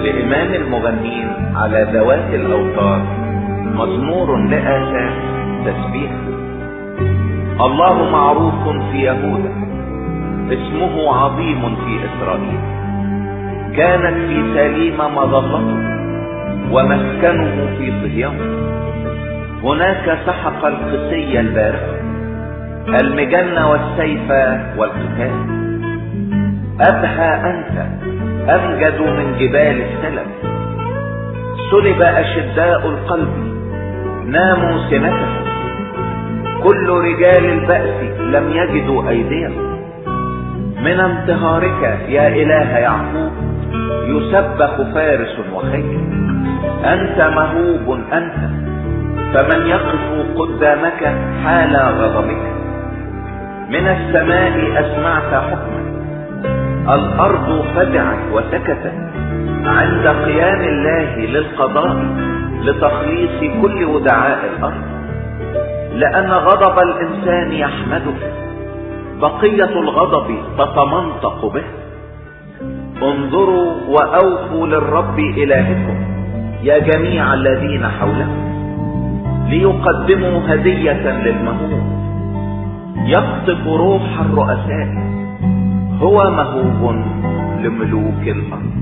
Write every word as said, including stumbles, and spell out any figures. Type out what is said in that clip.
لإمام المغنين على ذوات الأوتار مزمور لآساف تسبيح. الله معروف في يهوذا، اسمه عظيم في إسرائيل. كانت في سليم مظلته ومسكنه في صهيون. هناك سحق القسي البارق، المجن والسيف والقتال. أبهى أنت أمجد من جبال السلم. سلب أشداء القلب، ناموا سنتهم. كل رجال البأس لم يجدوا أيديهم. من انتهارك يا إله يعقوب يسبح فارس وخيل. أنت مهوب أنت، فمن يقف قدامك حال غضبك. من السماء أسمعت حكما، الأرض فزعت وسكتت عند قيام الله للقضاء لتخليص كل ودعاء الأرض. لأن غضب الإنسان يحمدك، بقية الغضب تتمنطق به. انظروا وأوفوا للرب إلهكم يا جميع الذين حوله، ليقدموا هدية للمهوب. يقطف روح الرؤساء، هو مهوب لملوك الأرض.